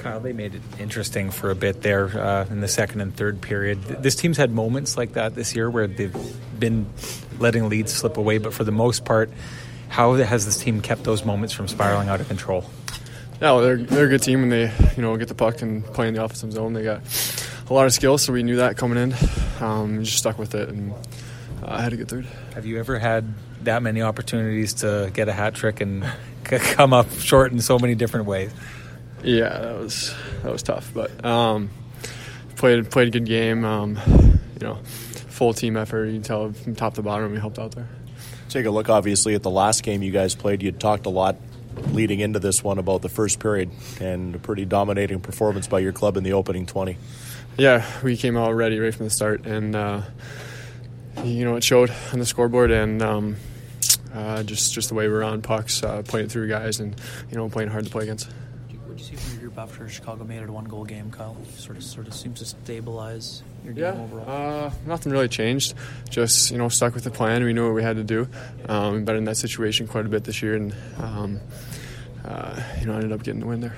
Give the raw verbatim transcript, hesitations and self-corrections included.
Kyle, they made it interesting for a bit there uh, in the second and third period. This team's had moments like that this year where they've been letting leads slip away, but for the most part, how has this team kept those moments from spiraling out of control? Yeah, well, they're they're a good team, and they you know get the puck and play in the offensive zone. They got a lot of skill, so we knew that coming in. Um, just stuck with it, and I uh, had a good third. Have you ever had that many opportunities to get a hat trick and c- come up short in so many different ways? Yeah, that was that was tough, but um, played played a good game. Um, you know, full team effort. You can tell from top to bottom we helped out there. Take a look, obviously, at the last game you guys played. You talked a lot leading into this one about the first period and a pretty dominating performance by your club in the opening twenty. Yeah, we came out ready right from the start, and uh, you know it showed on the scoreboard, and um, uh, just just the way we were on pucks, uh, playing through guys, and you know playing hard to play against. What did you see from your group after Chicago made it a one-goal game, Kyle? Sort of, sort of seems to stabilize your game yeah, overall. Uh, nothing really changed. Just you know, stuck with the plan. We knew what we had to do. Um, we've been in that situation quite a bit this year, and um, uh, you know, ended up getting the win there.